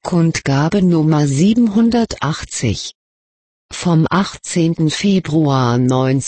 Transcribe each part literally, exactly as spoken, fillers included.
Kundgabe Nummer siebenhundertachtzig. Vom achtzehnten Februar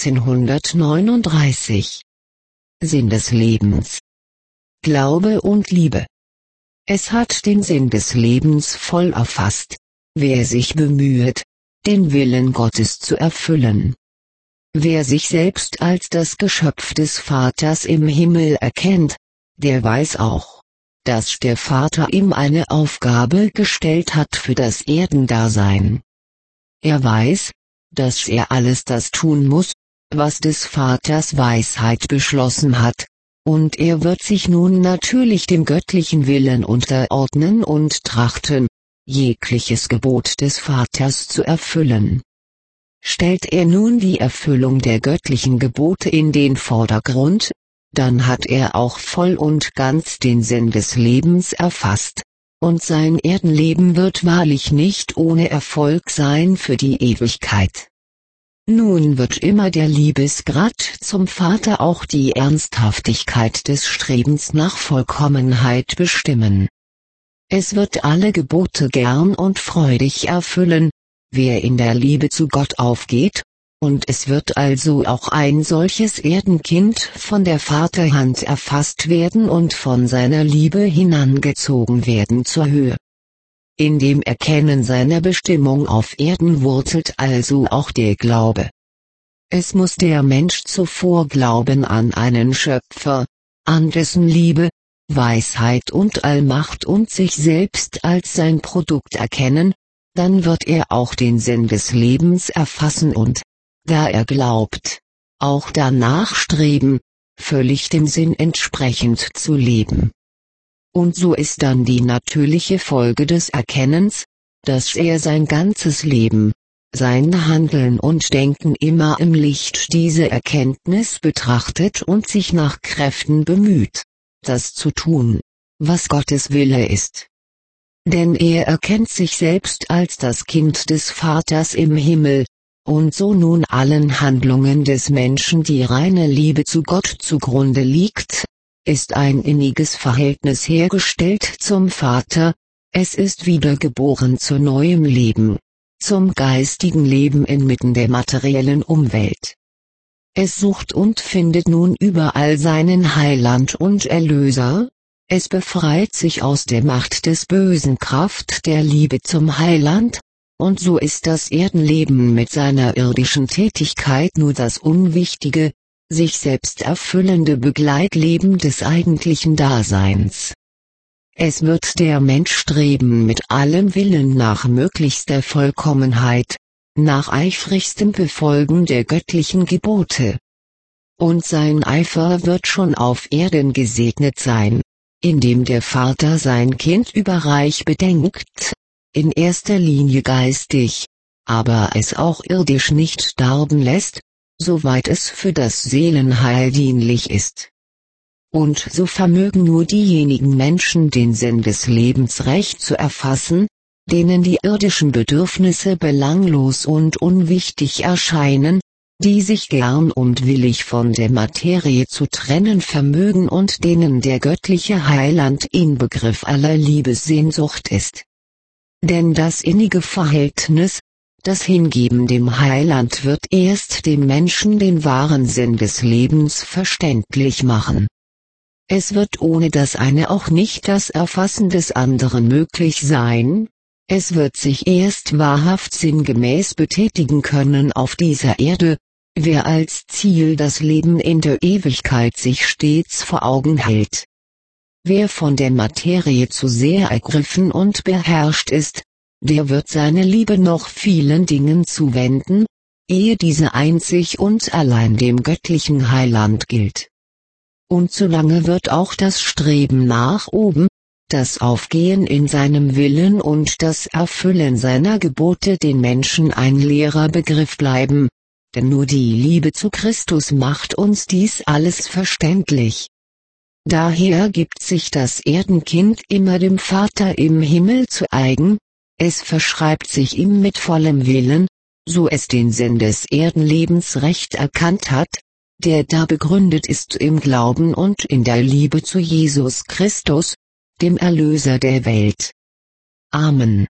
neunzehnhundertneununddreißig. Sinn des Lebens. Glaube und Liebe. Es hat den Sinn des Lebens voll erfasst, wer sich bemüht, den Willen Gottes zu erfüllen. Wer sich selbst als das Geschöpf des Vaters im Himmel erkennt, der weiß auch, dass der Vater ihm eine Aufgabe gestellt hat für das Erdendasein. Er weiß, dass er alles das tun muss, was des Vaters Weisheit beschlossen hat, und er wird sich nun natürlich dem göttlichen Willen unterordnen und trachten, jegliches Gebot des Vaters zu erfüllen. Stellt er nun die Erfüllung der göttlichen Gebote in den Vordergrund, dann hat er auch voll und ganz den Sinn des Lebens erfasst, und sein Erdenleben wird wahrlich nicht ohne Erfolg sein für die Ewigkeit. Nun wird immer der Liebesgrad zum Vater auch die Ernsthaftigkeit des Strebens nach Vollkommenheit bestimmen. Es wird alle Gebote gern und freudig erfüllen, wer in der Liebe zu Gott aufgeht, und es wird also auch ein solches Erdenkind von der Vaterhand erfasst werden und von seiner Liebe hinangezogen werden zur Höhe. In dem Erkennen seiner Bestimmung auf Erden wurzelt also auch der Glaube. Es muss der Mensch zuvor glauben an einen Schöpfer, an dessen Liebe, Weisheit und Allmacht und sich selbst als sein Produkt erkennen, dann wird er auch den Sinn des Lebens erfassen und, da er glaubt, auch danach streben, völlig dem Sinn entsprechend zu leben. Und so ist dann die natürliche Folge des Erkennens, dass er sein ganzes Leben, sein Handeln und Denken immer im Licht dieser Erkenntnis betrachtet und sich nach Kräften bemüht, das zu tun, was Gottes Wille ist. Denn er erkennt sich selbst als das Kind des Vaters im Himmel, und so nun allen Handlungen des Menschen die reine Liebe zu Gott zugrunde liegt, ist ein inniges Verhältnis hergestellt zum Vater, es ist wiedergeboren zu neuem Leben, zum geistigen Leben inmitten der materiellen Umwelt. Es sucht und findet nun überall seinen Heiland und Erlöser, es befreit sich aus der Macht des bösen Kraft der Liebe zum Heiland, und so ist das Erdenleben mit seiner irdischen Tätigkeit nur das unwichtige, sich selbst erfüllende Begleitleben des eigentlichen Daseins. Es wird der Mensch streben mit allem Willen nach möglichster Vollkommenheit, nach eifrigstem Befolgen der göttlichen Gebote. Und sein Eifer wird schon auf Erden gesegnet sein, indem der Vater sein Kind überreich bedenkt, in erster Linie geistig, aber es auch irdisch nicht darben lässt, soweit es für das Seelenheil dienlich ist. Und so vermögen nur diejenigen Menschen den Sinn des Lebens recht zu erfassen, denen die irdischen Bedürfnisse belanglos und unwichtig erscheinen, die sich gern und willig von der Materie zu trennen vermögen und denen der göttliche Heiland Inbegriff aller Liebessehnsucht ist. Denn das innige Verhältnis, das Hingeben dem Heiland wird erst dem Menschen den wahren Sinn des Lebens verständlich machen. Es wird ohne das eine auch nicht das Erfassen des anderen möglich sein, es wird sich erst wahrhaft sinngemäß betätigen können auf dieser Erde, wer als Ziel das Leben in der Ewigkeit sich stets vor Augen hält. Wer von der Materie zu sehr ergriffen und beherrscht ist, der wird seine Liebe noch vielen Dingen zuwenden, ehe diese einzig und allein dem göttlichen Heiland gilt. Und solange wird auch das Streben nach oben, das Aufgehen in seinem Willen und das Erfüllen seiner Gebote den Menschen ein leerer Begriff bleiben, denn nur die Liebe zu Christus macht uns dies alles verständlich. Daher gibt sich das Erdenkind immer dem Vater im Himmel zu eigen, es verschreibt sich ihm mit vollem Willen, so es den Sinn des Erdenlebens recht erkannt hat, der da begründet ist im Glauben und in der Liebe zu Jesus Christus, dem Erlöser der Welt. Amen.